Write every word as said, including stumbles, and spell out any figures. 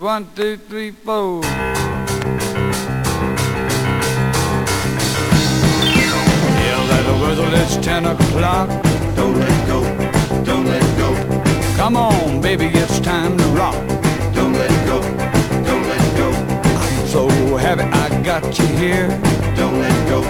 One, two, three, four. Yell at the whistle, it's ten o'clock. Don't let go, don't let go. Come on, baby, it's time to rock. Don't let go, don't let go. I'm so happy I got you here. Don't let go,